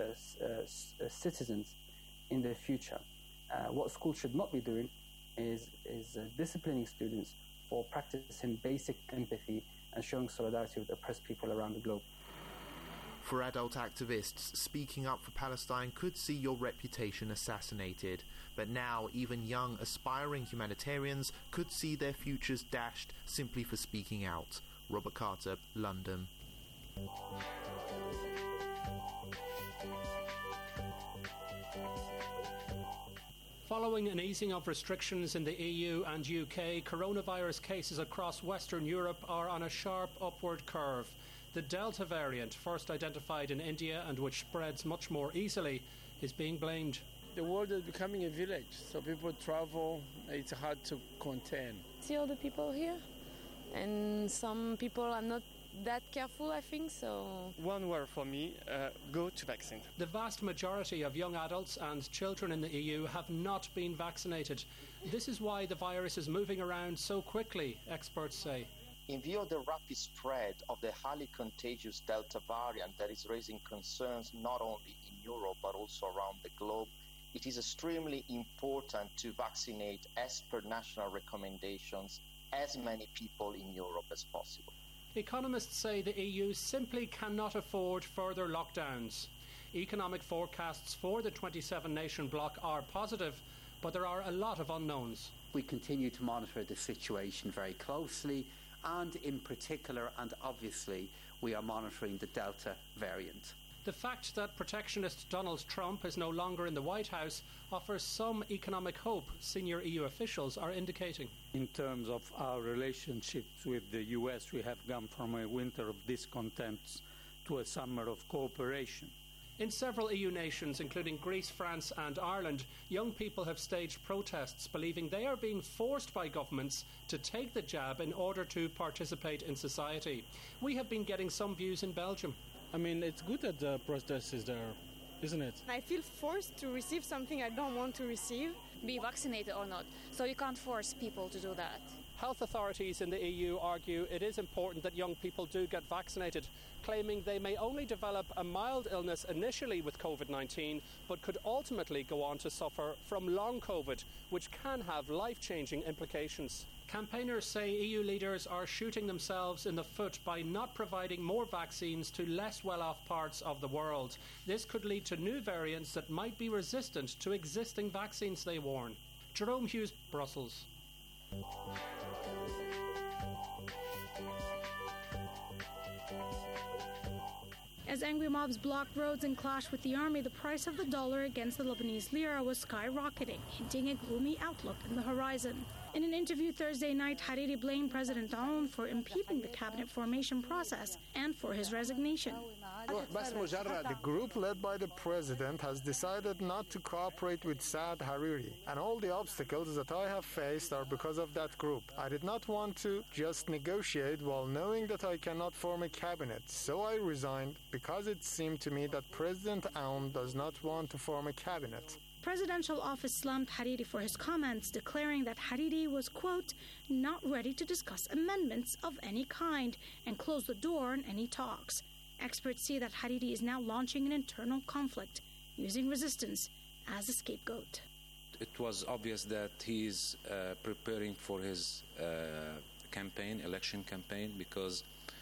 citizens in the future. What schools should not be doing is disciplining students for practicing basic empathy and showing solidarity with oppressed people around the globe. For adult activists, speaking up for Palestine could see your reputation assassinated. But now, even young, aspiring humanitarians could see their futures dashed simply for speaking out. Robert Carter, London. Following an easing of restrictions in the EU and UK, coronavirus cases across Western Europe are on a sharp upward curve. The Delta variant, first identified in India and which spreads much more easily, is being blamed. The world is becoming a village, so people travel, it's hard to contain. See all the people here, and some people are not that careful, I think, so... One word for me, go to vaccine. The vast majority of young adults and children in the EU have not been vaccinated. This is why the virus is moving around so quickly, experts say. In view of the rapid spread of the highly contagious Delta variant that is raising concerns not only in Europe but also around the globe, it is extremely important to vaccinate, as per national recommendations, as many people in Europe as possible. Economists say the EU simply cannot afford further lockdowns. Economic forecasts for the 27-nation bloc are positive, but there are a lot of unknowns. We continue to monitor the situation very closely, and in particular and obviously we are monitoring the Delta variant. The fact that protectionist Donald Trump is no longer in the White House offers some economic hope, senior EU officials are indicating. In terms of our relationships with the US, we have gone from a winter of discontents to a summer of cooperation. In several EU nations, including Greece, France and Ireland, young people have staged protests believing they are being forced by governments to take the jab in order to participate in society. We have been getting some views in Belgium. I mean, it's good that the protest is there, isn't it? I feel forced to receive something I don't want to receive. Be vaccinated or not, so you can't force people to do that. Health authorities in the EU argue it is important that young people do get vaccinated, claiming they may only develop a mild illness initially with COVID-19, but could ultimately go on to suffer from long COVID, which can have life-changing implications. Campaigners say EU leaders are shooting themselves in the foot by not providing more vaccines to less well-off parts of the world. This could lead to new variants that might be resistant to existing vaccines, they warn. Jerome Hughes, Brussels. As angry mobs blocked roads and clashed with the army, the price of the dollar against the Lebanese lira was skyrocketing, hinting a gloomy outlook in the horizon. In an interview Thursday night, Hariri blamed President Aoun for impeding the cabinet formation process and for his resignation. The group led by the president has decided not to cooperate with Saad Hariri, and all the obstacles that I have faced are because of that group. I did not want to just negotiate while knowing that I cannot form a cabinet, so I resigned because it seemed to me that President Aoun does not want to form a cabinet. Presidential office slammed Hariri for his comments, declaring that Hariri was, quote, not ready to discuss amendments of any kind and closed the door on any talks. Experts see that Hariri is now launching an internal conflict, using resistance as a scapegoat. It was obvious that he is preparing for his election campaign, because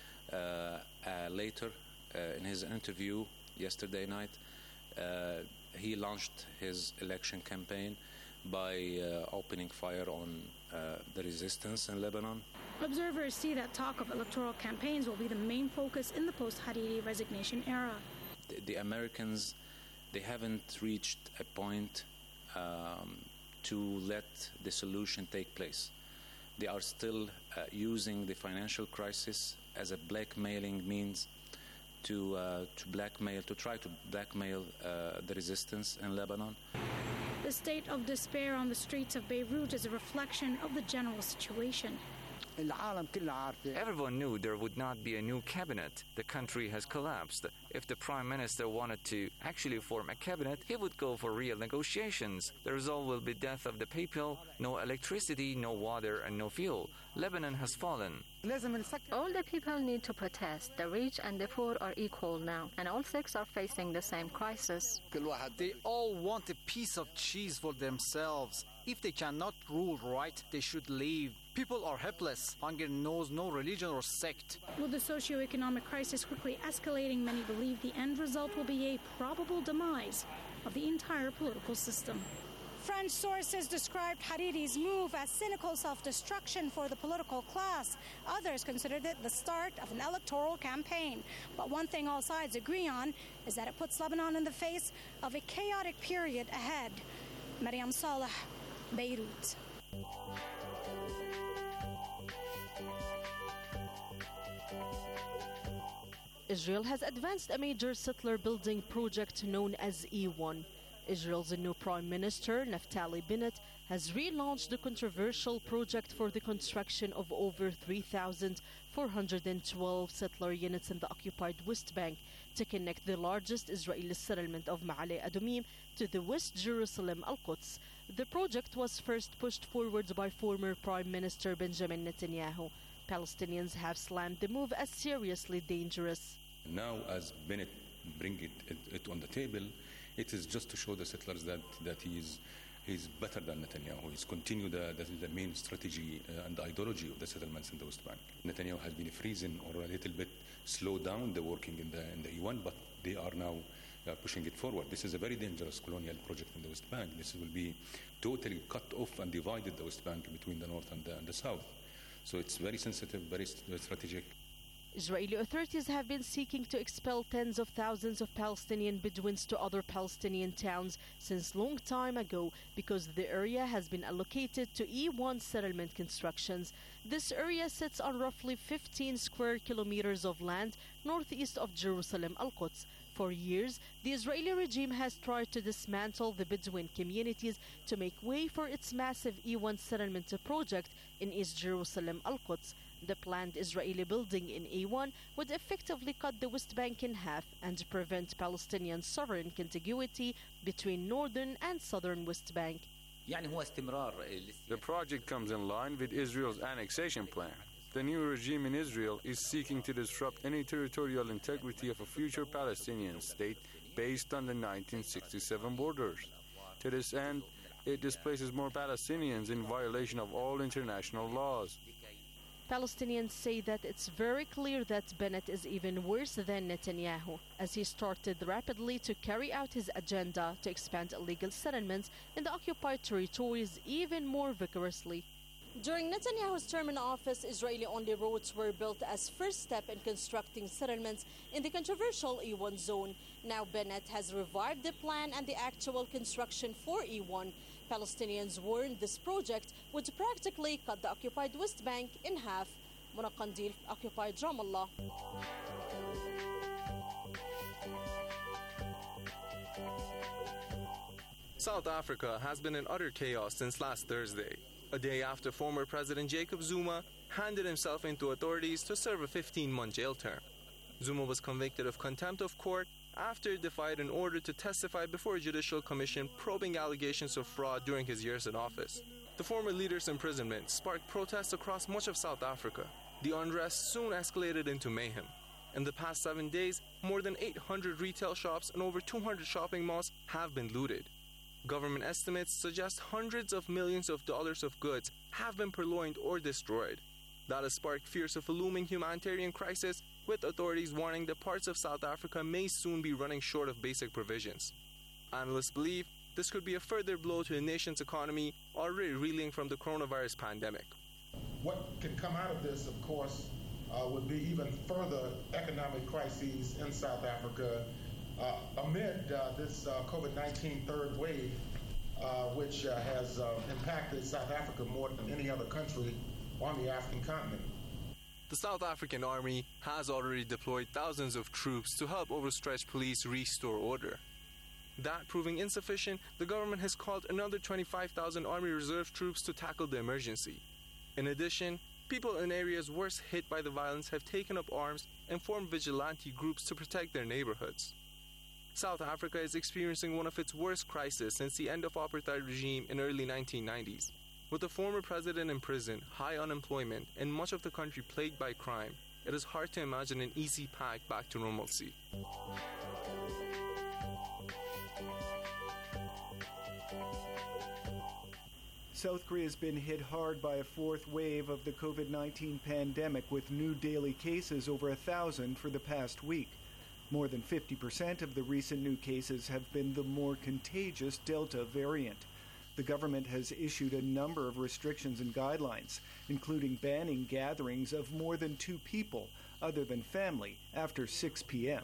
later in his interview yesterday night, he launched his election campaign by opening fire on the resistance in Lebanon. Observers see that talk of electoral campaigns will be the main focus in the post-Hariri resignation era. The Americans, they haven't reached a point to let the solution take place. They are still using the financial crisis as a blackmailing means to try to blackmail the resistance in Lebanon. The state of despair on the streets of Beirut is a reflection of the general situation. Everyone knew there would not be a new cabinet. The country has collapsed. If the Prime Minister wanted to actually form a cabinet, he would go for real negotiations. The result will be death of the people, no electricity, no water and no fuel. Lebanon has fallen. All the people need to protest. The rich and the poor are equal now, and all six are facing the same crisis. They all want a piece of cheese for themselves. If they cannot rule right, they should leave. People are helpless. Hunger knows no religion or sect. With the socio-economic crisis quickly escalating, many believe the end result will be a probable demise of the entire political system. French sources described Hariri's move as cynical self-destruction for the political class. Others considered it the start of an electoral campaign. But one thing all sides agree on is that it puts Lebanon in the face of a chaotic period ahead. Mariam Saleh, Beirut. Israel has advanced a major settler building project known as E1. Israel's new Prime Minister, Naftali Bennett, has relaunched the controversial project for the construction of over 3,412 settler units in the occupied West Bank to connect the largest Israeli settlement of Ma'ale Adumim to the West Jerusalem Al-Quds. The project was first pushed forward by former Prime Minister Benjamin Netanyahu. Palestinians have slammed the move as seriously dangerous. Now, as Bennett bring it on the table, it is just to show the settlers that he's better than Netanyahu. He's continued the main strategy and ideology of the settlements in the West Bank. Netanyahu has been freezing or a little bit slowed down the working in the E1, but they are now pushing it forward. This is a very dangerous colonial project in the West Bank. This will be totally cut off and divided the West Bank between the north and the south. So it's very sensitive, very strategic. Israeli authorities have been seeking to expel tens of thousands of Palestinian Bedouins to other Palestinian towns since long time ago because the area has been allocated to E1 settlement constructions. This area sits on roughly 15 square kilometers of land northeast of Jerusalem Al-Quds. For years, the Israeli regime has tried to dismantle the Bedouin communities to make way for its massive E1 settlement project in East Jerusalem Al-Quds. The planned Israeli building in E1 would effectively cut the West Bank in half and prevent Palestinian sovereign contiguity between northern and southern West Bank. The project comes in line with Israel's annexation plan. The new regime in Israel is seeking to disrupt any territorial integrity of a future Palestinian state based on the 1967 borders. To this end, it displaces more Palestinians in violation of all international laws. Palestinians say that it's very clear that Bennett is even worse than Netanyahu, as he started rapidly to carry out his agenda to expand illegal settlements in the occupied territories even more vigorously. During Netanyahu's term in office, Israeli-only roads were built as first step in constructing settlements in the controversial E1 zone. Now Bennett has revived the plan and the actual construction for E1. Palestinians warned this project would practically cut the occupied West Bank in half. Mona Qandil, occupied Ramallah. South Africa has been in utter chaos since last Thursday, a day after former President Jacob Zuma handed himself into authorities to serve a 15-month jail term. Zuma was convicted of contempt of court after he defied an order to testify before a judicial commission probing allegations of fraud during his years in office. The former leader's imprisonment sparked protests across much of South Africa. The unrest soon escalated into mayhem. In the past 7 days, more than 800 retail shops and over 200 shopping malls have been looted. Government estimates suggest hundreds of millions of dollars of goods have been purloined or destroyed. That has sparked fears of a looming humanitarian crisis, with authorities warning that parts of South Africa may soon be running short of basic provisions. Analysts believe this could be a further blow to the nation's economy, already reeling from the coronavirus pandemic. What could come out of this, of course, would be even further economic crises in South Africa amid this COVID-19 third wave, which has impacted South Africa more than any other country on the African continent. The South African Army has already deployed thousands of troops to help overstretched police restore order. That proving insufficient, the government has called another 25,000 Army Reserve troops to tackle the emergency. In addition, People in areas worst hit by the violence have taken up arms and formed vigilante groups to protect their neighborhoods. South Africa is experiencing one of its worst crises since the end of apartheid regime in early 1990s. With the former president in prison, high unemployment, and much of the country plagued by crime, it is hard to imagine an easy path back to normalcy. South Korea has been hit hard by a fourth wave of the COVID-19 pandemic, with new daily cases over 1,000 for the past week. More than 50% of the recent new cases have been the more contagious Delta variant. The government has issued a number of restrictions and guidelines, including banning gatherings of more than 2 people, other than family, after 6 p.m.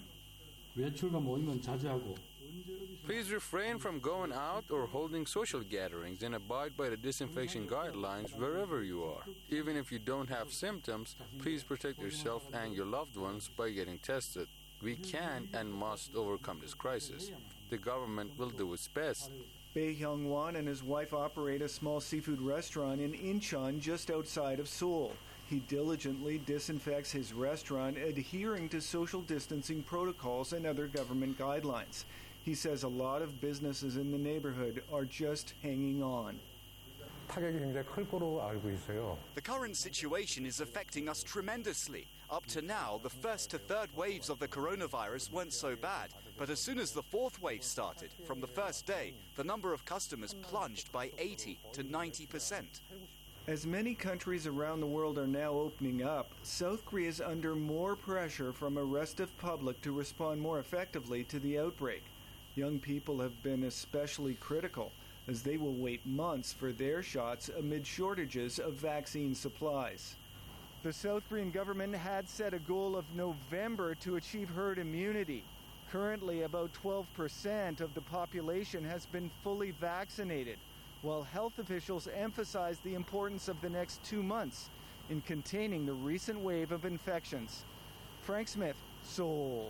Please refrain from going out or holding social gatherings and abide by the disinfection guidelines wherever you are. Even if you don't have symptoms, please protect yourself and your loved ones by getting tested. We can and must overcome this crisis. The government will do its best. Bae Hyung-won and his wife operate a small seafood restaurant in Incheon, just outside of Seoul. He diligently disinfects his restaurant, adhering to social distancing protocols and other government guidelines. He says a lot of businesses in the neighborhood are just hanging on. The current situation is affecting us tremendously. Up to now, the first to third waves of the coronavirus weren't so bad. But as soon as the fourth wave started, from the first day, the number of customers plunged by 80 to 90%. As many countries around the world are now opening up, South Korea is under more pressure from a restive public to respond more effectively to the outbreak. Young people have been especially critical, as they will wait months for their shots amid shortages of vaccine supplies. The South Korean government had set a goal of November to achieve herd immunity. Currently, about 12% of the population has been fully vaccinated, while health officials emphasize the importance of the next 2 months in containing the recent wave of infections. Frank Smith, Seoul.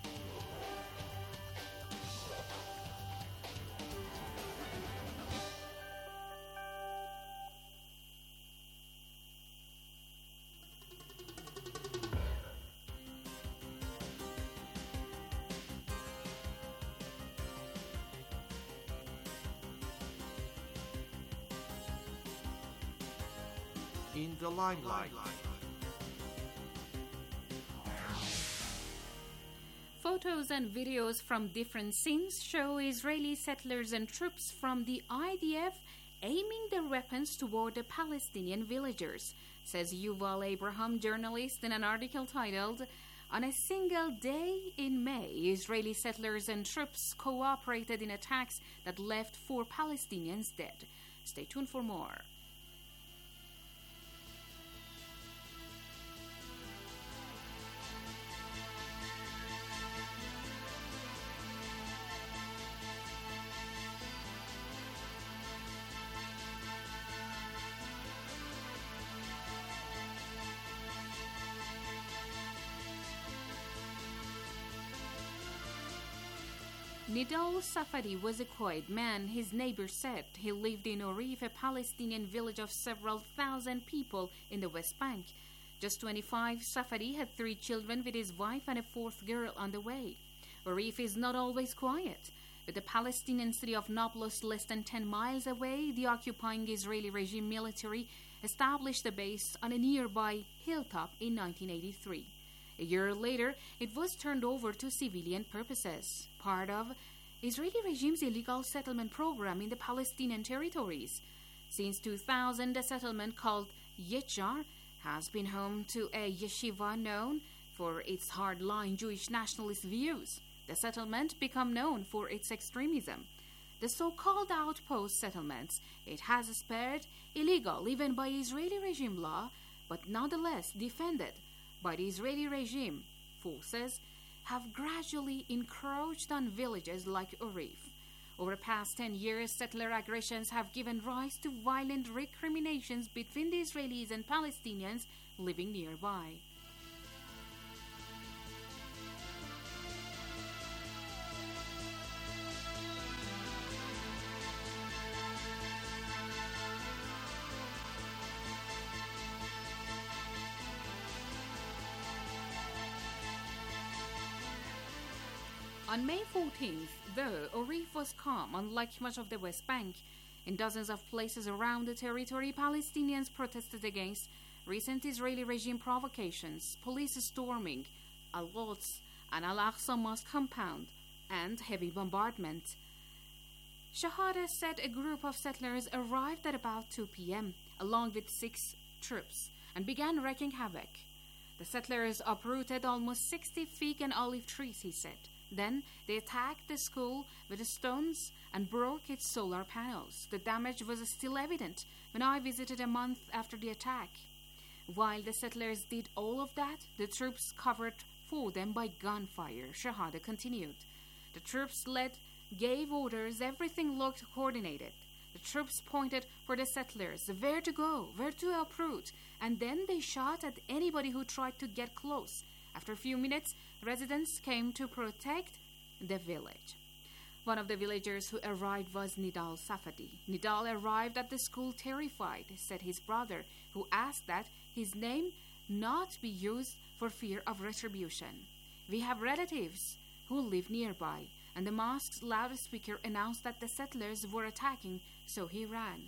In the limelight. Photos and videos from different scenes show Israeli settlers and troops from the IDF aiming their weapons toward the Palestinian villagers, says Yuval Abraham, journalist, in an article titled, "On a single day in May, Israeli settlers and troops cooperated in attacks that left 4 Palestinians dead." Stay tuned for more. Nidal Safadi was a quiet man, his neighbors said. He lived in Orif, a Palestinian village of several thousand people in the West Bank. Just 25, Safadi had 3 children with his wife and a 4th girl on the way. Orif is not always quiet. With the Palestinian city of Nablus less than 10 miles away, the occupying Israeli regime military established a base on a nearby hilltop in 1983. A year later, it was turned over to civilian purposes, part of Israeli regime's illegal settlement program in the Palestinian territories. Since 2000, the settlement called Yechar has been home to a yeshiva known for its hardline Jewish nationalist views. The settlement became known for its extremism. The so-called outpost settlements, it has spared illegal even by Israeli regime law, but nonetheless defended by the Israeli regime forces, have gradually encroached on villages like Orif. Over the past 10 years, settler aggressions have given rise to violent recriminations between the Israelis and Palestinians living nearby. On May 14th, though, Arif was calm, unlike much of the West Bank. In dozens of places around the territory, Palestinians protested against recent Israeli regime provocations, police storming Al-Quds and Al-Aqsa Mosque compound, and heavy bombardment. Shahada said a group of settlers arrived at about 2 p.m. along with 6 troops and began wreaking havoc. The settlers uprooted almost 60 fig and olive trees, he said. Then they attacked the school with stones and broke its solar panels. The damage was still evident when I visited a month after the attack. While the settlers did all of that, the troops covered for them by gunfire, Shahada continued. The troops gave orders, everything looked coordinated. The troops pointed for the settlers, where to go, where to uproot, and then they shot at anybody who tried to get close. After a few minutes, residents came to protect the village. One of the villagers who arrived was Nidal Safadi. Nidal arrived at the school terrified, said his brother, who asked that his name not be used for fear of retribution. We have relatives who live nearby, and the mosque's loudspeaker announced that the settlers were attacking, so he ran.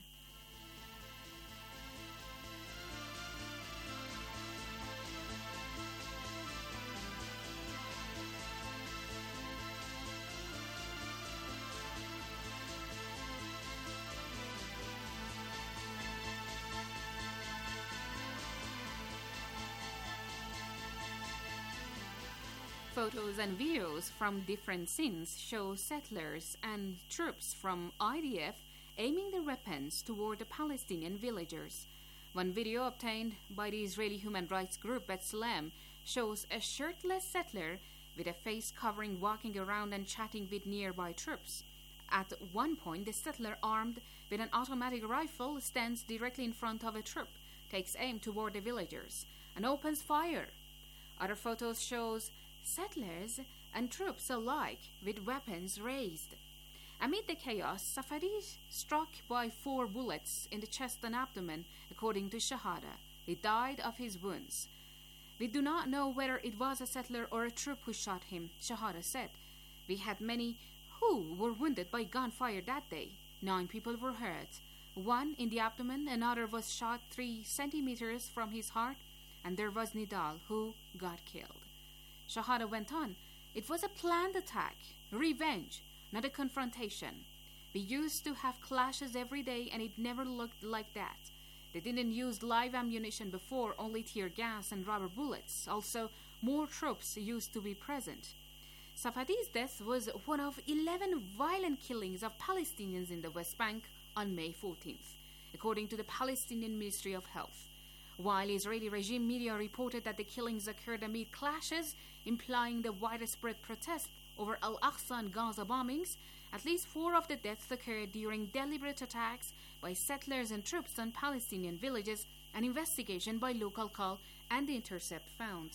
Photos and videos from different scenes show settlers and troops from IDF aiming their weapons toward the Palestinian villagers. One video obtained by the Israeli human rights group B'Tselem shows a shirtless settler with a face covering walking around and chatting with nearby troops. At one point, the settler armed with an automatic rifle stands directly in front of a troop, takes aim toward the villagers, and opens fire. Other photos shows settlers and troops alike with weapons raised. Amid the chaos, Safadi struck by 4 bullets in the chest and abdomen, according to Shahada. He died of his wounds. We do not know whether it was a settler or a troop who shot him, Shahada said. We had many who were wounded by gunfire that day. 9 people were hurt. 1 in the abdomen, another was shot 3 centimeters from his heart, and there was Nidal, who got killed. Shahada went on, it was a planned attack, revenge, not a confrontation. We used to have clashes every day and it never looked like that. They didn't use live ammunition before, only tear gas and rubber bullets. Also, more troops used to be present. Safadi's death was one of 11 violent killings of Palestinians in the West Bank on May 14th, according to the Palestinian Ministry of Health. While Israeli regime media reported that the killings occurred amid clashes, implying the widespread protest over Al-Aqsa and Gaza bombings, at least 4 of the deaths occurred during deliberate attacks by settlers and troops on Palestinian villages, an investigation by Local Call and The Intercept found.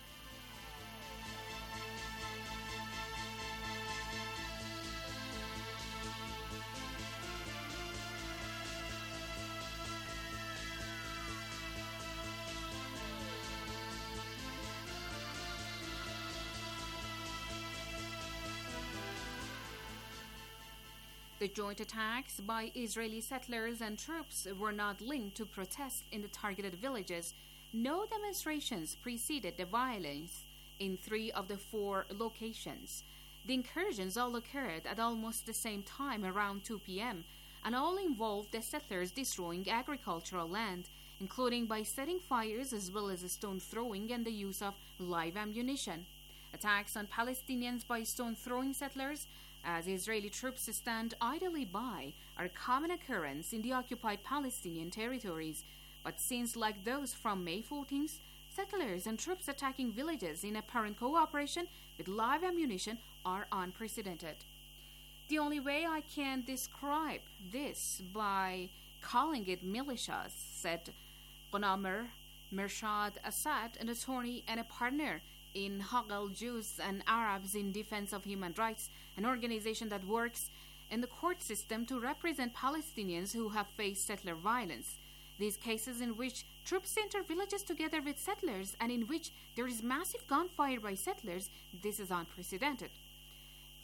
The joint attacks by Israeli settlers and troops were not linked to protests in the targeted villages. No demonstrations preceded the violence in 3 of the 4 locations. The incursions all occurred at almost the same time, around 2 p.m., and all involved the settlers destroying agricultural land, including by setting fires as well as stone throwing and the use of live ammunition. Attacks on Palestinians by stone-throwing settlers, as Israeli troops stand idly by, are a common occurrence in the occupied Palestinian territories. But scenes like those from May 14th, settlers and troops attacking villages in apparent cooperation with live ammunition, are unprecedented. The only way I can describe this by calling it militias, said Ghunamer Mershad Assad, an attorney and a partner in Haqal Jews and Arabs in Defense of Human Rights, an organization that works in the court system to represent Palestinians who have faced settler violence. These cases in which troops enter villages together with settlers and in which there is massive gunfire by settlers, this is unprecedented.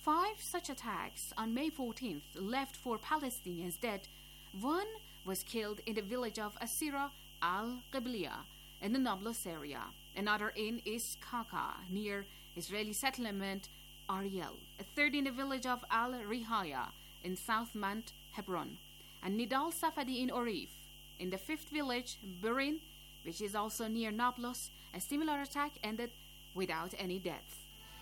5 such attacks on May 14th left 4 Palestinians dead. One was killed in the village of Asira al-Qibliya in the Nablus area. Another in Iskaka near Israeli settlement Ariel. A third in the village of Al-Rihaya in South Mount Hebron. And Nidal Safadi in Orif. In the 5th village, Burin, which is also near Nablus, a similar attack ended without any deaths.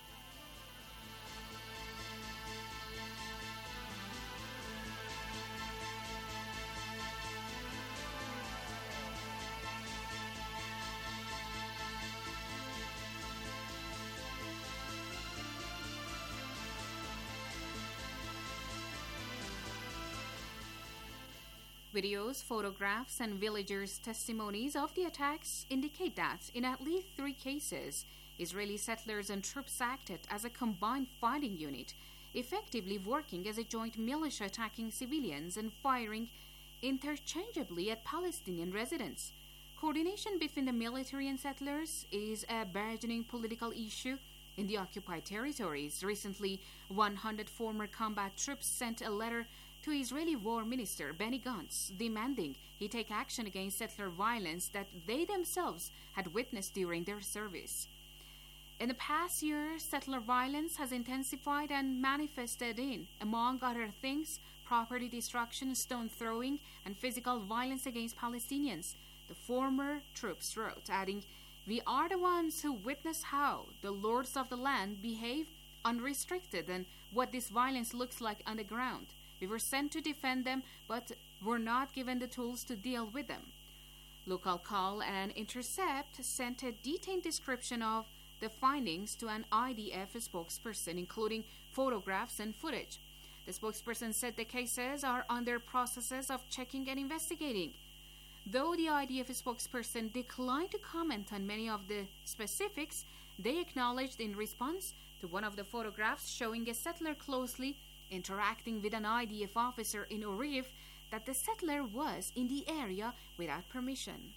Videos, photographs, and villagers' testimonies of the attacks indicate that, in at least 3 cases, Israeli settlers and troops acted as a combined fighting unit, effectively working as a joint militia attacking civilians and firing interchangeably at Palestinian residents. Coordination between the military and settlers is a burgeoning political issue in the occupied territories. Recently, 100 former combat troops sent a letter to Israeli War Minister Benny Gantz, demanding he take action against settler violence that they themselves had witnessed during their service. In the past year, settler violence has intensified and manifested in, among other things, property destruction, stone throwing, and physical violence against Palestinians, the former troops wrote, adding, "We are the ones who witness how the lords of the land behave unrestricted and what this violence looks like on the ground. We were sent to defend them, but were not given the tools to deal with them." Local Call and Intercept sent a detailed description of the findings to an IDF spokesperson, including photographs and footage. The spokesperson said the cases are under processes of checking and investigating. Though the IDF spokesperson declined to comment on many of the specifics, they acknowledged in response to one of the photographs showing a settler closely interacting with an IDF officer in Orif that the settler was in the area without permission.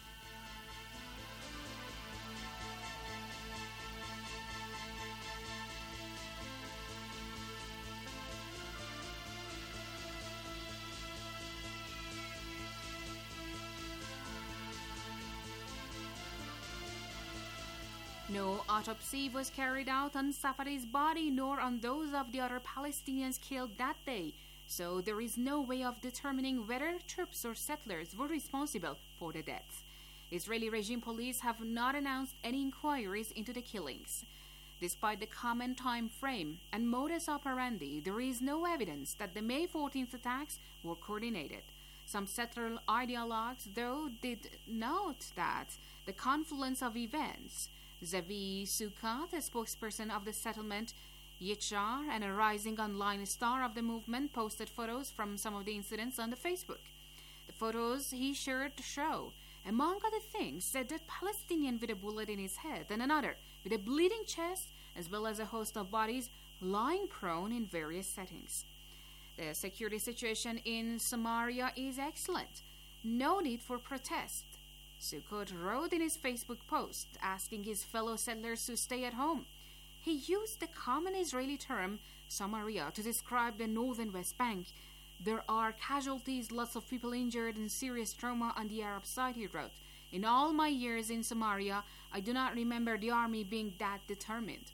No autopsy was carried out on Safadi's body nor on those of the other Palestinians killed that day, so there is no way of determining whether troops or settlers were responsible for the deaths. Israeli regime police have not announced any inquiries into the killings. Despite the common time frame and modus operandi, there is no evidence that the May 14th attacks were coordinated. Some settler ideologues, though, did note that the confluence of events. Zavi Sukat, a spokesperson of the settlement Yitzhar and a rising online star of the movement, posted photos from some of the incidents on the Facebook. The photos he shared show, among other things, a dead Palestinian with a bullet in his head and another with a bleeding chest, as well as a host of bodies lying prone in various settings. The security situation in Samaria is excellent. No need for protest. Sukkot wrote in his Facebook post, asking his fellow settlers to stay at home. He used the common Israeli term Samaria to describe the northern West Bank. There are casualties, lots of people injured, and serious trauma on the Arab side, he wrote. In all my years in Samaria, I do not remember the army being that determined.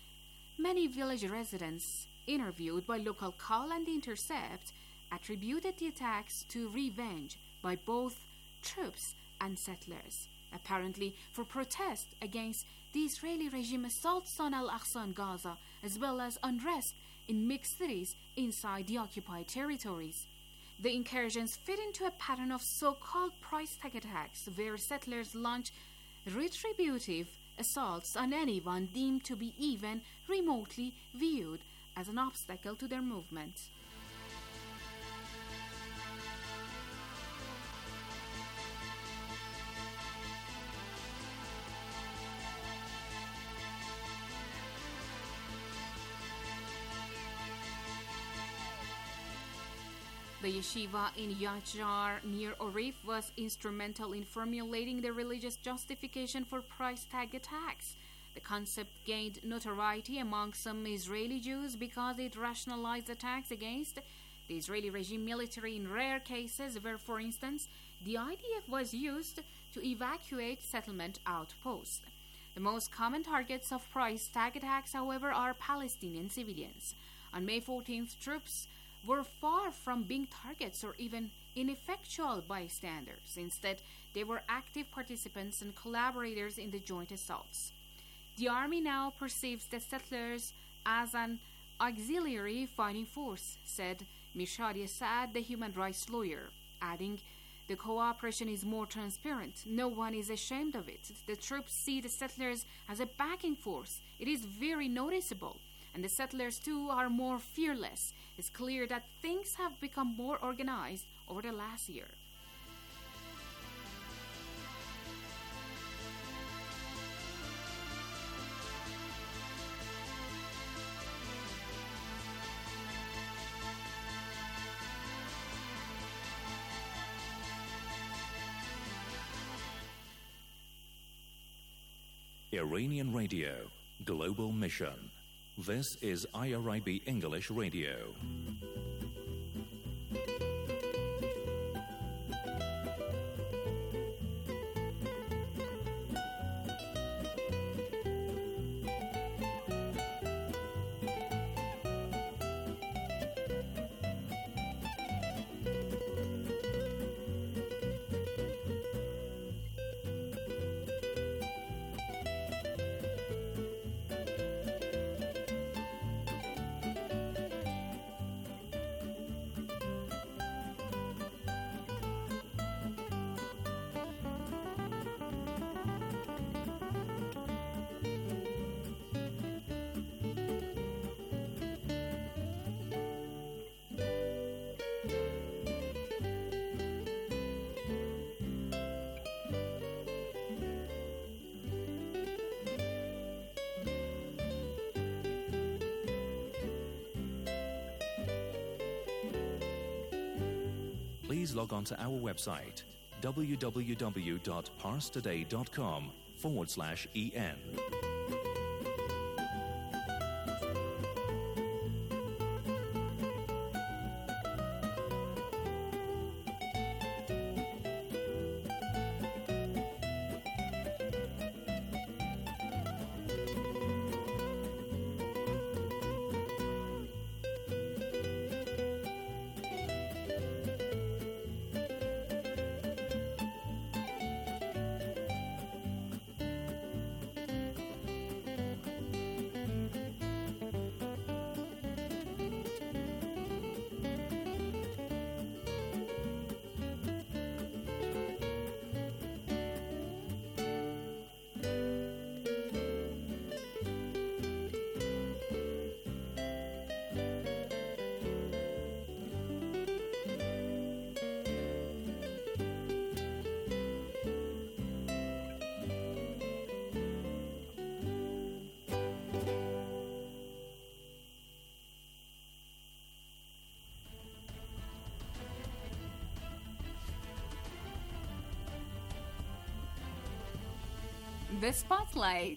Many village residents interviewed by Local Call and Intercept attributed the attacks to revenge by both troops and settlers, apparently for protest against the Israeli regime assaults on Al-Aqsa and Gaza, as well as unrest in mixed cities inside the occupied territories. The incursions fit into a pattern of so-called price tag attacks, where settlers launch retributive assaults on anyone deemed to be even remotely viewed as an obstacle to their movement. The yeshiva in Yachar near Orif was instrumental in formulating the religious justification for price tag attacks. The concept gained notoriety among some Israeli Jews because it rationalized attacks against the Israeli regime military in rare cases where, for instance, the IDF was used to evacuate settlement outposts. The most common targets of price tag attacks, however, are Palestinian civilians. On May 14th, troops were far from being targets or even ineffectual bystanders. Instead, they were active participants and collaborators in the joint assaults. The army now perceives the settlers as an auxiliary fighting force, said Mishadi Assad, the human rights lawyer, adding, "The cooperation is more transparent. No one is ashamed of it. The troops see the settlers as a backing force. It is very noticeable. And the settlers, too, are more fearless. It's clear that things have become more organized over the last year." Iranian Radio, Global Mission. This is IRIB English Radio. Please log on to our website, www.parstoday.com/EN. The Spotlight.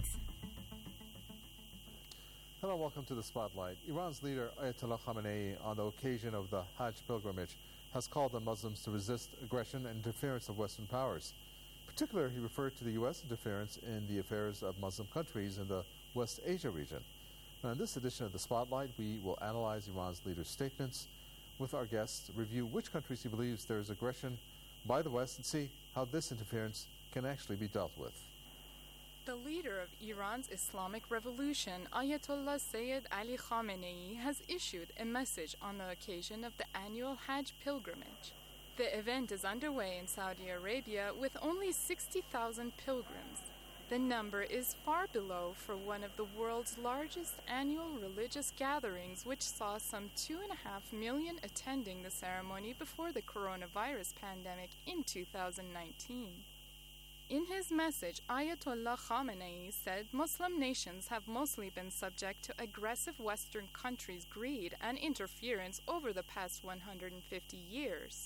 Hello, welcome to the Spotlight. Iran's leader Ayatollah Khamenei, on the occasion of the Hajj pilgrimage, has called on Muslims to resist aggression and interference of Western powers. In particular, he referred to the U.S. interference in the affairs of Muslim countries in the West Asia region. Now, in this edition of the Spotlight, we will analyze Iran's leader's statements with our guests, review which countries he believes there is aggression by the West, and see how this interference can actually be dealt with. The leader of Iran's Islamic Revolution, Ayatollah Sayyid Ali Khamenei, has issued a message on the occasion of the annual Hajj pilgrimage. The event is underway in Saudi Arabia with only 60,000 pilgrims. The number is far below for one of the world's largest annual religious gatherings, which saw some 2.5 million attending the ceremony before the coronavirus pandemic in 2019. In his message, Ayatollah Khamenei said Muslim nations have mostly been subject to aggressive Western countries' greed and interference over the past 150 years.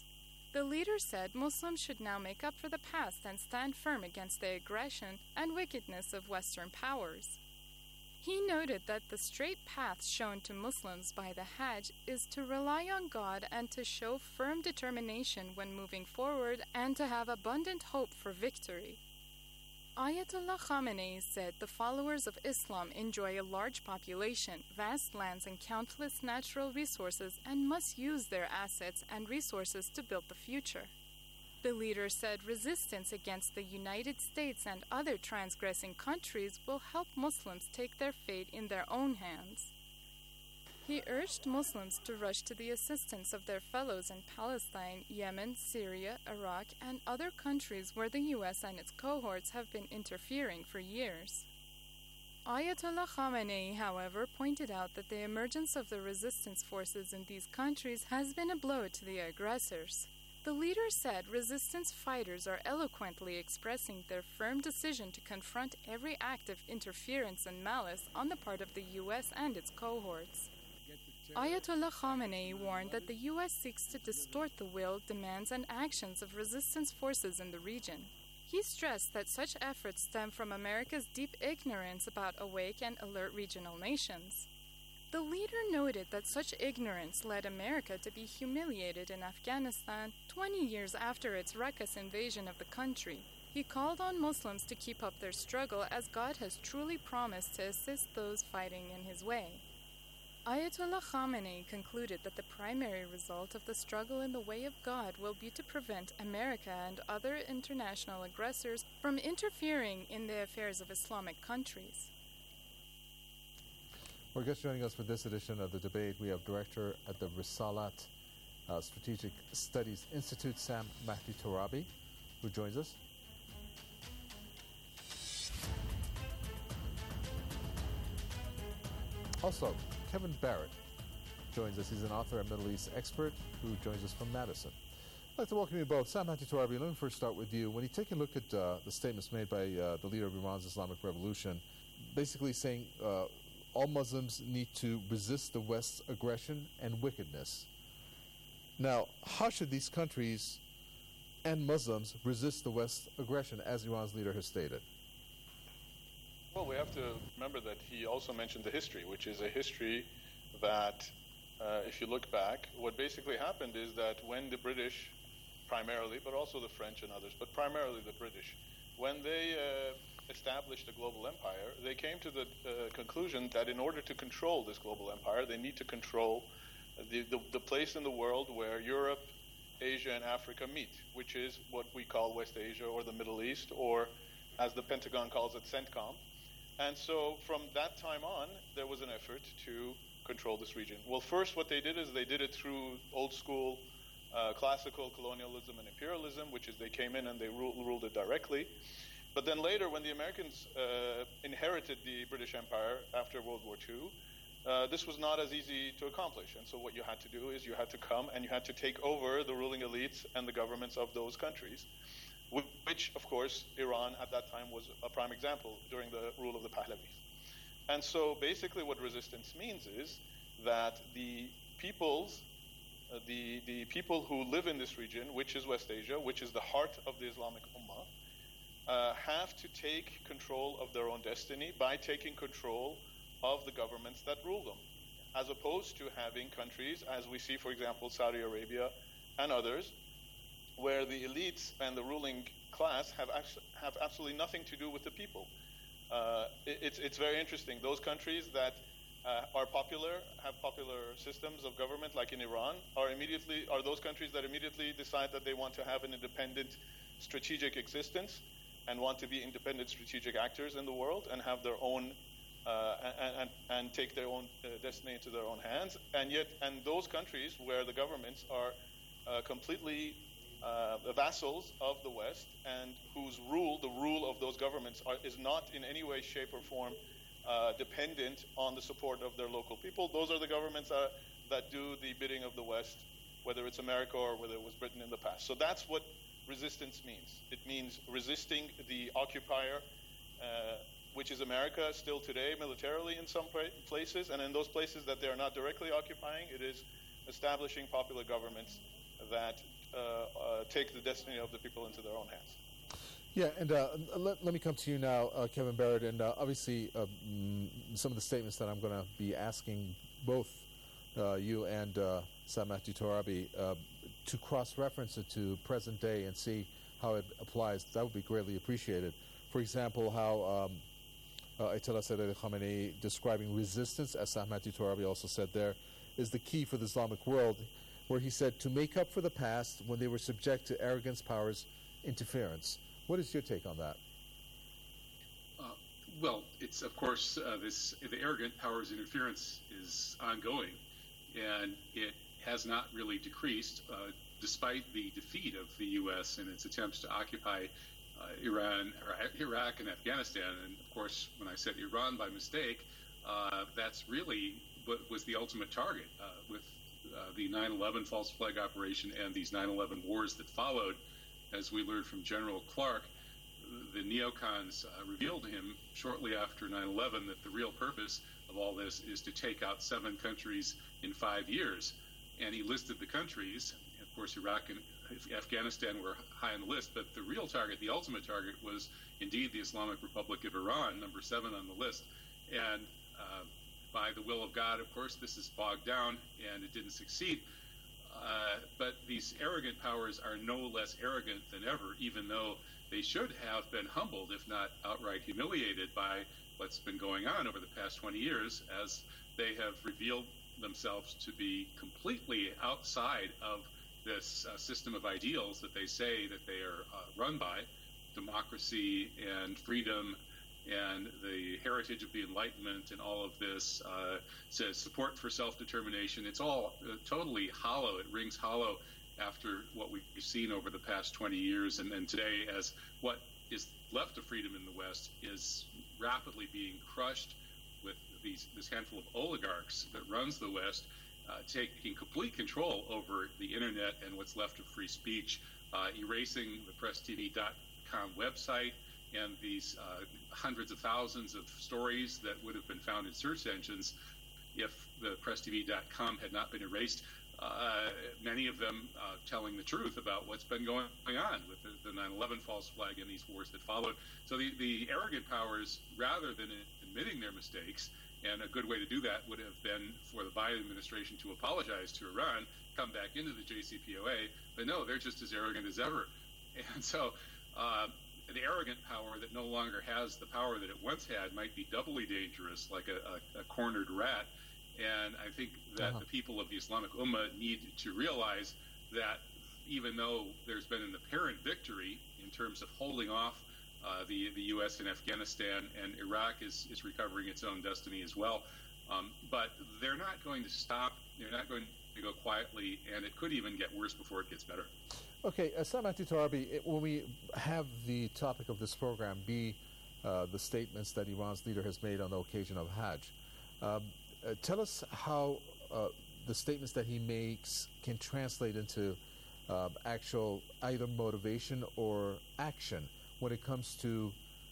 The leader said Muslims should now make up for the past and stand firm against the aggression and wickedness of Western powers. He noted that the straight path shown to Muslims by the Hajj is to rely on God and to show firm determination when moving forward and to have abundant hope for victory. Ayatollah Khamenei said the followers of Islam enjoy a large population, vast lands, and countless natural resources and must use their assets and resources to build the future. The leader said resistance against the United States and other transgressing countries will help Muslims take their fate in their own hands. He urged Muslims to rush to the assistance of their fellows in Palestine, Yemen, Syria, Iraq, and other countries where the U.S. and its cohorts have been interfering for years. Ayatollah Khamenei, however, pointed out that the emergence of the resistance forces in these countries has been a blow to the aggressors. The leader said resistance fighters are eloquently expressing their firm decision to confront every act of interference and malice on the part of the U.S. and its cohorts. Ayatollah Khamenei warned that the U.S. seeks to distort the will, demands, and actions of resistance forces in the region. He stressed that such efforts stem from America's deep ignorance about awake and alert regional nations. The leader noted that such ignorance led America to be humiliated in Afghanistan 20 years after its reckless invasion of the country. He called on Muslims to keep up their struggle as God has truly promised to assist those fighting in His way. Ayatollah Khamenei concluded that the primary result of the struggle in the way of God will be to prevent America and other international aggressors from interfering in the affairs of Islamic countries. Our guest joining us for this edition of the debate, we have Director at the Risalat Strategic Studies Institute, Sam Mahdi Torabi, who joins us. Also, Kevin Barrett joins us. He's an author and Middle East expert who joins us from Madison. I'd like to welcome you both. Sam Mahdi Torabi, let me first start with you. When you take a look at the statements made by the leader of Iran's Islamic Revolution, basically saying all Muslims need to resist the West's aggression and wickedness. Now, how should these countries and Muslims resist the West's aggression, as Iran's leader has stated? Well, we have to remember that he also mentioned the history, which is a history that, if you look back, what basically happened is that when the British, primarily, but also the French and others, but primarily the British, when they established a global empire, they came to the conclusion that in order to control this global empire, they need to control the place in the world where Europe, Asia, and Africa meet, which is what we call West Asia or the Middle East, or as the Pentagon calls it, CENTCOM. And so from that time on, there was an effort to control this region. Well, first what they did is they did it through old school classical colonialism and imperialism, which is they came in and they ruled it directly. But then later, when the Americans inherited the British Empire after World War II, this was not as easy to accomplish. And so what you had to do is you had to come and you had to take over the ruling elites and the governments of those countries, which, of course, Iran at that time was a prime example during the rule of the Pahlavis. And so basically what resistance means is that the peoples, the people who live in this region, which is West Asia, which is the heart of the Islamic Ummah, have to take control of their own destiny by taking control of the governments that rule them, as opposed to having countries, as we see, for example, Saudi Arabia and others, where the elites and the ruling class have absolutely nothing to do with the people. It's very interesting. Those countries that are popular, have popular systems of government, like in Iran, are those countries that immediately decide that they want to have an independent strategic existence and want to be independent strategic actors in the world and have their own and take their own destiny into their own hands. And those countries where the governments are completely vassals of the West and whose the rule of those governments is not in any way, shape, or form dependent on the support of their local people. Those are the governments that do the bidding of the West, whether it's America or whether it was Britain in the past. So that's what resistance means. It means resisting the occupier, which is America still today militarily in some places, and in those places that they are not directly occupying, it is establishing popular governments that take the destiny of the people into their own hands. Yeah, and let me come to you now, Kevin Barrett, and obviously some of the statements that I'm going to be asking both you and Saad Mehdi Torabi to cross-reference it to present day and see how it applies. That would be greatly appreciated. For example, how Ayatollah Sayyid Ali Khamenei describing resistance, as Saad Mehdi Torabi also said there, is the key for the Islamic world, where he said to make up for the past when they were subject to arrogance, powers, interference. What is your take on that? Well, it's of course the arrogant powers interference is ongoing, and it has not really decreased despite the defeat of the U.S. in its attempts to occupy Iraq and Afghanistan. And of course, when I said Iran by mistake, that's really what was the ultimate target with the 9/11 false flag operation and these 9/11 wars that followed. As we learned from General Clark, the neocons revealed to him shortly after 9/11 that the real purpose of all this is to take out 7 countries in 5 years. And he listed the countries. Of course, Iraq and Afghanistan were high on the list, but the real target, the ultimate target, was indeed the Islamic Republic of Iran, number 7 on the list. And by the will of God, of course, this is bogged down, and it didn't succeed. But these arrogant powers are no less arrogant than ever, even though they should have been humbled, if not outright humiliated, by what's been going on over the past 20 years, as they have revealed themselves to be completely outside of this system of ideals that they say that they are run by, democracy and freedom and the heritage of the Enlightenment and all of this, says support for self-determination. It's all totally hollow. It rings hollow after what we've seen over the past 20 years. And today, as what is left of freedom in the West is rapidly being crushed with this handful of oligarchs that runs the West, taking complete control over the internet and what's left of free speech, erasing the PressTV.com website and these hundreds of thousands of stories that would have been found in search engines if the PressTV.com had not been erased, many of them telling the truth about what's been going on with the 9/11 false flag and these wars that followed. So the arrogant powers, rather than admitting their mistakes, and a good way to do that would have been for the Biden administration to apologize to Iran, come back into the JCPOA, but no, they're just as arrogant as ever. And so the arrogant power that no longer has the power that it once had might be doubly dangerous, like a cornered rat. And I think that the people of the Islamic Ummah need to realize that even though there's been an apparent victory in terms of holding off the U.S. in Afghanistan, and Iraq is recovering its own destiny as well, but they're not going to stop. They're not going to go quietly, and it could even get worse before it gets better. Okay, Saad Mehdi Torabi, when we have the topic of this program be the statements that Iran's leader has made on the occasion of Hajj, tell us how the statements that he makes can translate into actual either motivation or action when it comes to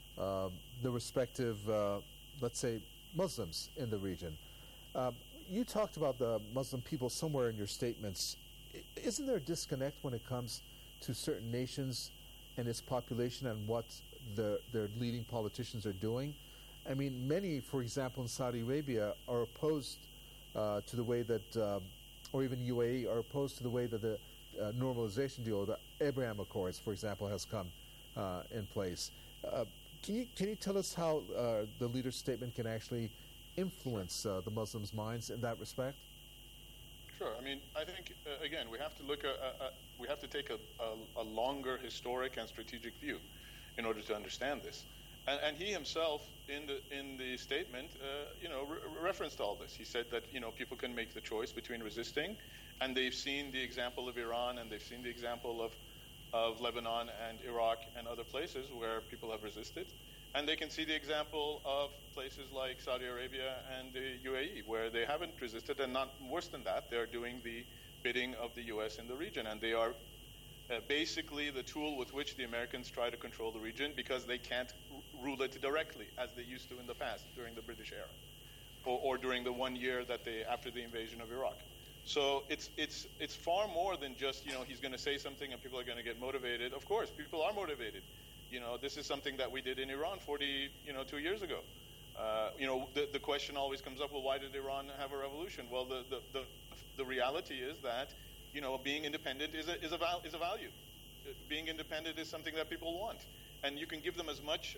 the respective, let's say, Muslims in the region. You talked about the Muslim people somewhere in your statements. Isn't there a disconnect when it comes to certain nations and its population and what their leading politicians are doing? I mean, many, for example, in Saudi Arabia are opposed to the way that, or even UAE, are opposed to the way that the normalization deal, the Abraham Accords, for example, has come in place. Can you tell us how the leader's statement can actually influence the Muslims' minds in that respect? Sure. I mean, I think again we have to look we have to take a longer historic and strategic view in order to understand this. And he himself, in the statement, referenced all this. He said that people can make the choice between resisting, and they've seen the example of Iran, and they've seen the example of Lebanon and Iraq and other places where people have resisted, and they can see the example of places like Saudi Arabia and the UAE where they haven't resisted, and not worse than that, they're doing the bidding of the U.S. in the region, and they are basically the tool with which the Americans try to control the region because they can't rule it directly as they used to in the past during the British era or during the 1 year that after the invasion of Iraq. So it's far more than just, he's going to say something and people are going to get motivated. Of course, people are motivated. This is something that we did in Iran 2 years ago. The question always comes up, well, why did Iran have a revolution? Well, the reality is that, being independent is a value. Being independent is something that people want. And you can give them as much,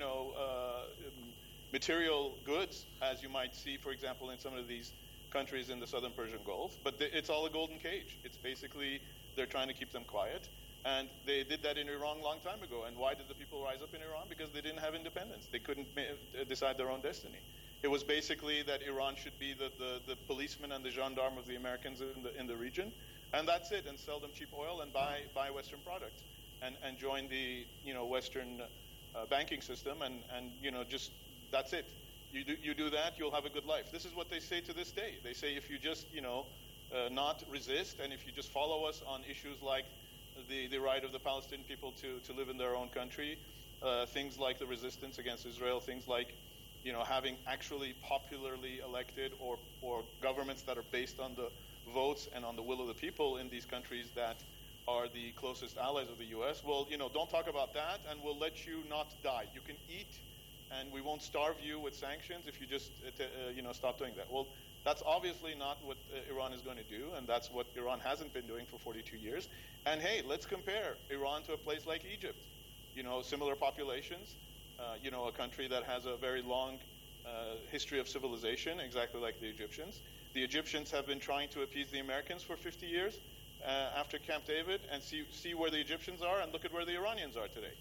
material goods as you might see, for example, in some of these countries in the southern Persian Gulf. But it's all a golden cage. It's basically, they're trying to keep them quiet. And they did that in Iran a long time ago. And why did the people rise up in Iran? Because they didn't have independence. They couldn't decide their own destiny. It was basically that Iran should be the policeman and the gendarme of the Americans in the region. And that's it, and sell them cheap oil and buy Western products. And join the Western banking system, and just that's it. You do that, you'll have a good life. This is what they say to this day. They say if you just not resist, and if you just follow us on issues like the right of the Palestinian people to live in their own country, things like the resistance against Israel, things like having actually popularly elected or governments that are based on the votes and on the will of the people in these countries that are the closest allies of the U.S. Well, don't talk about that, and we'll let you not die. You can eat, and we won't starve you with sanctions if you just, stop doing that. Well, that's obviously not what Iran is going to do, and that's what Iran hasn't been doing for 42 years. And hey, let's compare Iran to a place like Egypt. Similar populations, a country that has a very long history of civilization, exactly like the Egyptians. The Egyptians have been trying to appease the Americans for 50 years. After Camp David, and see where the Egyptians are, and look at where the Iranians are today.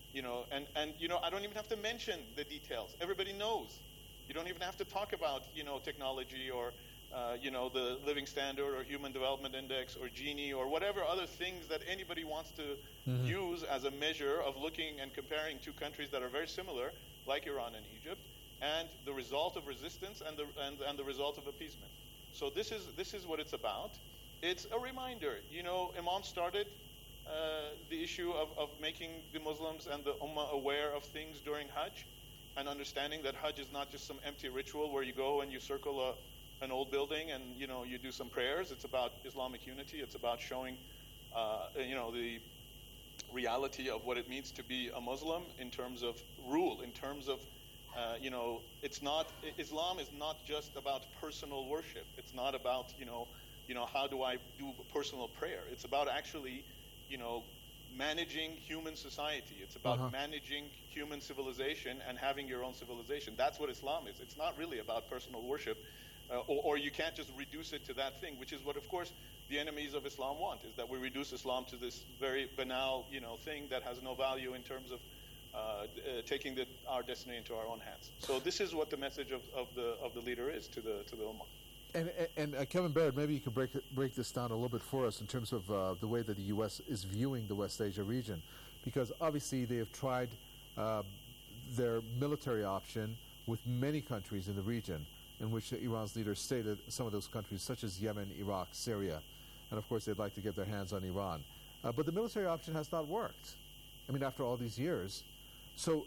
I don't even have to mention the details. Everybody knows. You don't even have to talk about technology or the living standard or human development index or Gini or whatever other things that anybody wants to use as a measure of looking and comparing two countries that are very similar, like Iran and Egypt, and the result of resistance and the result of appeasement. So this is what it's about. It's a reminder. Imam started the issue of making the Muslims and the Ummah aware of things during Hajj, and understanding that Hajj is not just some empty ritual where you go and you circle an old building and you do some prayers. It's about Islamic unity. It's about showing the reality of what it means to be a Muslim in terms of rule, in terms of Islam is not just about personal worship. It's not about how do I do personal prayer? It's about actually, managing human society. It's about managing human civilization and having your own civilization. That's what Islam is. It's not really about personal worship, or you can't just reduce it to that thing, which is what, of course, the enemies of Islam want, is that we reduce Islam to this very banal, thing that has no value in terms of taking our destiny into our own hands. So this is what the message of the leader is to the Ummah. And Kevin Baird, maybe you can break this down a little bit for us in terms of the way that the U.S. is viewing the West Asia region, because obviously they have tried their military option with many countries in the region, in which Iran's leaders stated some of those countries, such as Yemen, Iraq, Syria, and of course they'd like to get their hands on Iran. But the military option has not worked. I mean, after all these years. So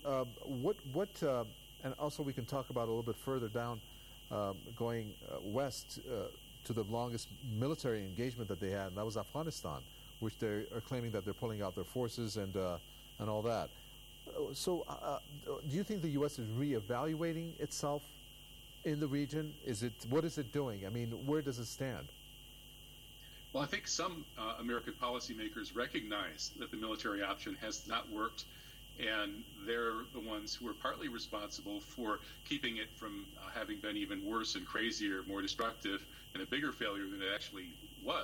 and also we can talk about a little bit further down, going west to the longest military engagement that they had, and that was Afghanistan, which they are claiming that they're pulling out their forces and all that. So do you think the U.S. is reevaluating itself in the region? What is it doing? I mean, where does it stand? Well, I think some American policymakers recognize that the military option has not worked, and they're the ones who are partly responsible for keeping it from having been even worse and crazier, more destructive, and a bigger failure than it actually was.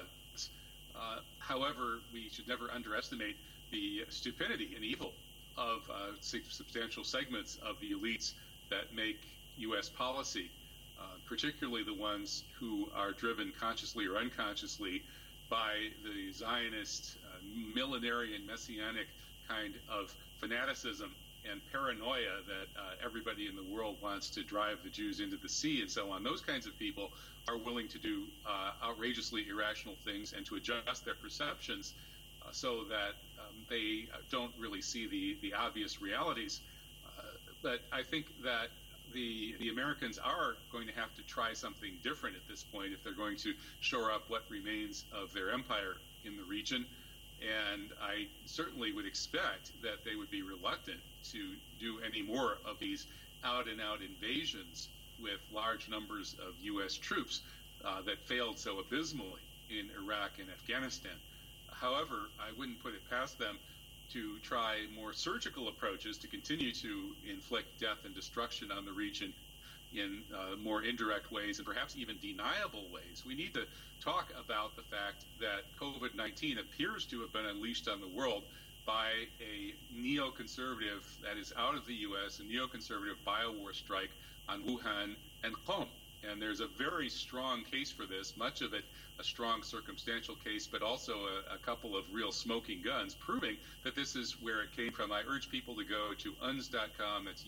However, we should never underestimate the stupidity and evil of substantial segments of the elites that make U.S. policy, particularly the ones who are driven consciously or unconsciously by the Zionist, millenarian, messianic kind of fanaticism and paranoia that everybody in the world wants to drive the Jews into the sea and so on. Those kinds of people are willing to do outrageously irrational things and to adjust their perceptions so that they don't really see the obvious realities. But I think that the Americans are going to have to try something different at this point if they're going to shore up what remains of their empire in the region. And I certainly would expect that they would be reluctant to do any more of these out-and-out invasions with large numbers of U.S. troops that failed so abysmally in Iraq and Afghanistan. However, I wouldn't put it past them to try more surgical approaches to continue to inflict death and destruction on the region in more indirect ways and perhaps even deniable ways. We need to talk about the fact that COVID-19 appears to have been unleashed on the world by a neoconservative, that is out of the U.S., a neoconservative biowar strike on Wuhan and Qom. And there's a very strong case for this, much of it a strong circumstantial case, but also a couple of real smoking guns, proving that this is where it came from. I urge people to go to unz.com, that's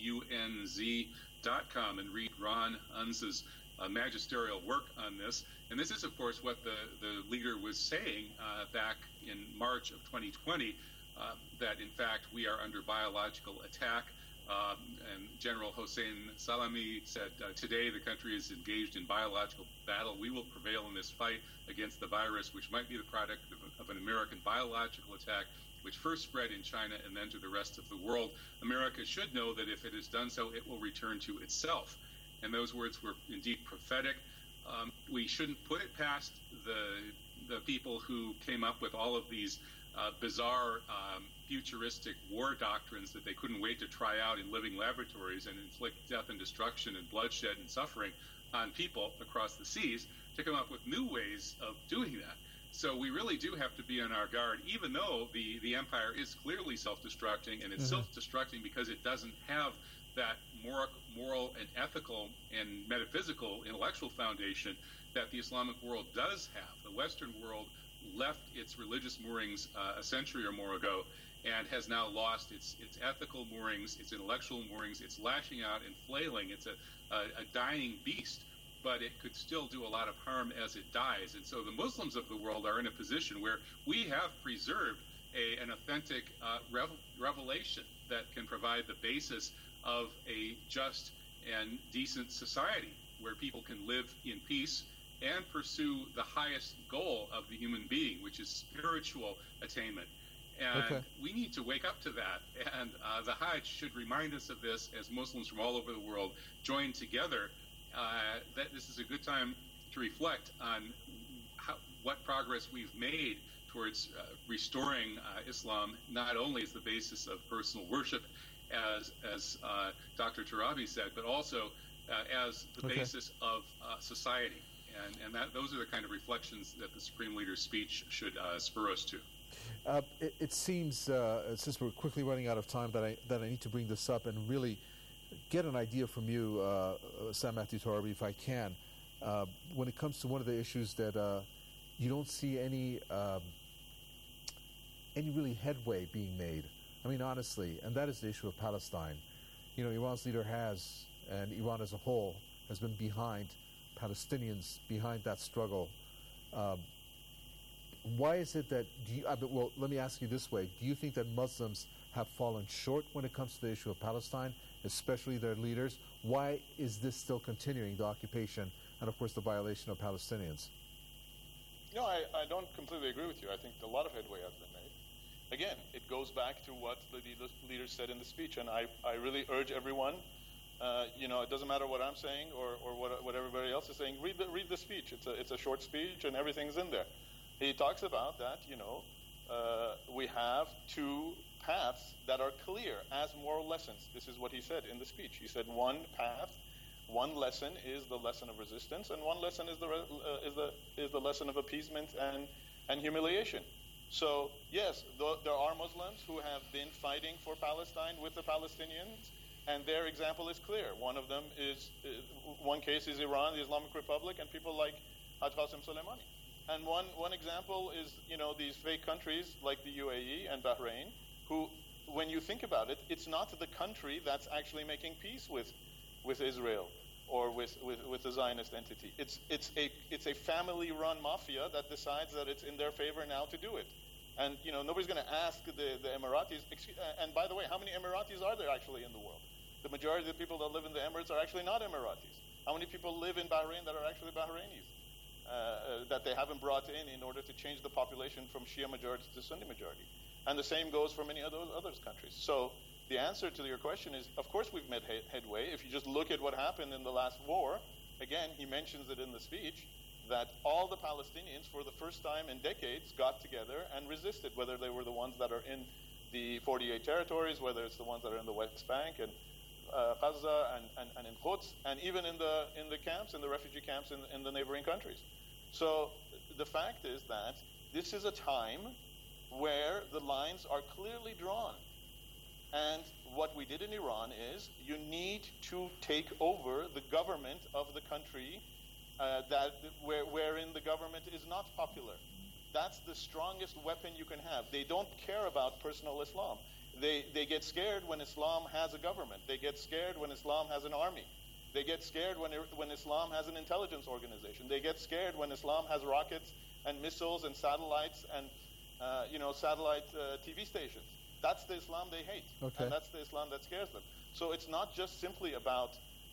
UNZ.com, and read Ron Unz's magisterial work on this. And this is, of course, what the leader was saying back in March of 2020, that, in fact, we are under biological attack. And General Hossein Salami said, today the country is engaged in biological battle. We will prevail in this fight against the virus, which might be the product of an American biological attack, which first spread in China and then to the rest of the world. America should know that if it has done so, it will return to itself. And those words were indeed prophetic. We shouldn't put it past the people who came up with all of these bizarre futuristic war doctrines that they couldn't wait to try out in living laboratories and inflict death and destruction and bloodshed and suffering on people across the seas, to come up with new ways of doing that. So we really do have to be on our guard, even though the empire is clearly self-destructing, and it's self-destructing because it doesn't have that moral and ethical and metaphysical intellectual foundation that the Islamic world does have. The Western world left its religious moorings a century or more ago and has now lost its ethical moorings, its intellectual moorings. It's lashing out and flailing. It's a dying beast, but it could still do a lot of harm as it dies. And so the Muslims of the world are in a position where we have preserved an authentic revelation that can provide the basis of a just and decent society where people can live in peace and pursue the highest goal of the human being, which is spiritual attainment. And we need to wake up to that. And the Hajj should remind us of this as Muslims from all over the world join together, that this is a good time to reflect on what progress we've made towards restoring Islam, not only as the basis of personal worship, as Dr. Tarabi said, but also as the basis of society. And those are the kind of reflections that the Supreme Leader's speech should spur us to. It seems, since we're quickly running out of time, that I need to bring this up and really get an idea from you, Sam Matthew Tarabi, if I can, when it comes to one of the issues that you don't see any really headway being made. I mean, honestly, and that is the issue of Palestine. You know, Iran's leader has, and Iran as a whole, has been behind Palestinians, behind that struggle. Why is it that, well, let me ask you this way. Do you think that Muslims have fallen short when it comes to the issue of Palestine, especially their leaders? Why is this still continuing, the occupation and, of course, the violation of Palestinians? No, I don't completely agree with you. I think a lot of headway has been made. Again, it goes back to what the leader said in the speech, and I really urge everyone, it doesn't matter what I'm saying or what everybody else is saying. Read the speech. It's a short speech, and everything's in there. He talks about that, we have two paths that are clear as moral lessons. This is what he said in the speech. He said one path, one lesson is the lesson of resistance, and one lesson is the lesson of appeasement and humiliation. So yes, there are Muslims who have been fighting for Palestine with the Palestinians, and their example is clear. One case is Iran, the Islamic Republic, and people like Haj Qasem Soleimani. And one example is, these fake countries like the UAE and Bahrain, who, when you think about it, it's not the country that's actually making peace with Israel or with the Zionist entity. It's a family-run mafia that decides that it's in their favor now to do it. And nobody's going to ask the Emiratis. And by the way, how many Emiratis are there actually in the world? The majority of the people that live in the Emirates are actually not Emiratis. How many people live in Bahrain that are actually Bahrainis? That they haven't brought in order to change the population from Shia majority to Sunni majority. And the same goes for many other countries. So the answer to your question is, of course we've made headway. If you just look at what happened in the last war, again, he mentions it in the speech, that all the Palestinians, for the first time in decades, got together and resisted, whether they were the ones that are in the 48 territories, whether it's the ones that are in the West Bank and Gaza and in Quds, and even in the camps, in the refugee camps in the neighboring countries. So the fact is that this is a time where the lines are clearly drawn. And what we did in Iran is you need to take over the government of the country wherein the government is not popular. That's the strongest weapon you can have. They don't care about personal Islam. They get scared when Islam has a government. They get scared when Islam has an army. They get scared when Islam has an intelligence organization. They get scared when Islam has rockets and missiles and satellites and satellite TV stations. That's the Islam they hate, and that's the Islam that scares them. So it's not just simply about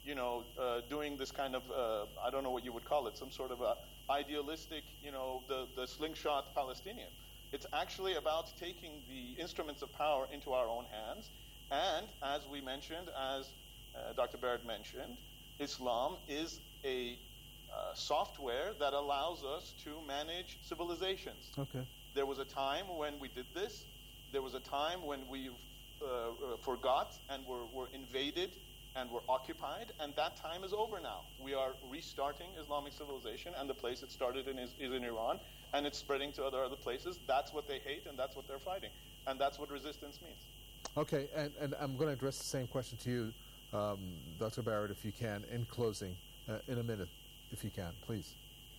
doing this kind of I don't know what you would call it, some sort of a idealistic, the slingshot Palestinian. It's actually about taking the instruments of power into our own hands. And as we mentioned, as Dr. Barrett mentioned, Islam is a software that allows us to manage civilizations. There was a time when we did this. There was a time when we forgot and were invaded and were occupied, and that time is over now. We are restarting Islamic civilization, and the place it started in is in Iran, and it's spreading to other places. That's what they hate, and that's what they're fighting, and that's what resistance means. Okay, and I'm going to address the same question to you, Dr. Barrett, if you can, in closing, in a minute, if you can, please.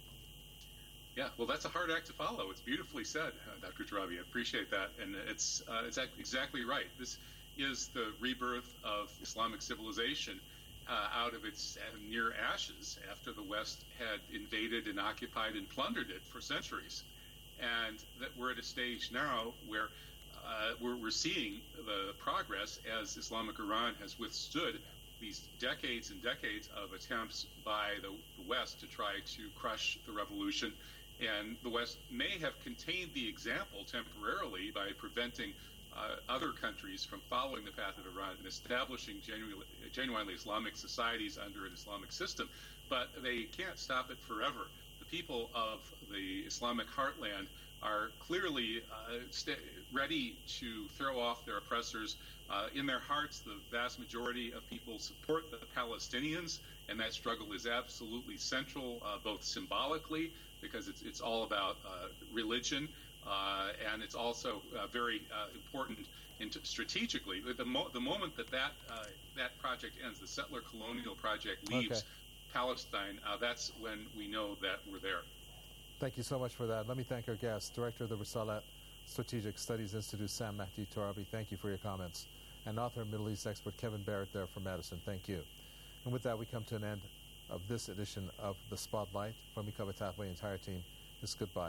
Yeah, well, that's a hard act to follow. It's beautifully said, Dr. Tarabi. I appreciate that, and it's exactly right. This is the rebirth of Islamic civilization out of its near ashes after the West had invaded and occupied and plundered it for centuries. And that we're at a stage now where we're seeing the progress as Islamic Iran has withstood these decades and decades of attempts by the West to try to crush the revolution. And the West may have contained the example temporarily by preventing other countries from following the path of Iran and establishing genuinely Islamic societies under an Islamic system, but they can't stop it forever. The people of the Islamic heartland are clearly ready to throw off their oppressors. In their hearts, the vast majority of people support the Palestinians, and that struggle is absolutely central, both symbolically, because it's all about religion, and it's also very important strategically. The moment that project ends, the settler colonial project leaves Palestine, that's when we know that we're there. Thank you so much for that. Let me thank our guest, Director of the Risalat Strategic Studies Institute, Sam Mahdi Torabi. Thank you for your comments. And author and Middle East expert Kevin Barrett there from Madison. Thank you. And with that, we come to an end of this edition of The Spotlight. From me, Kabatatwe, entire team, it's goodbye.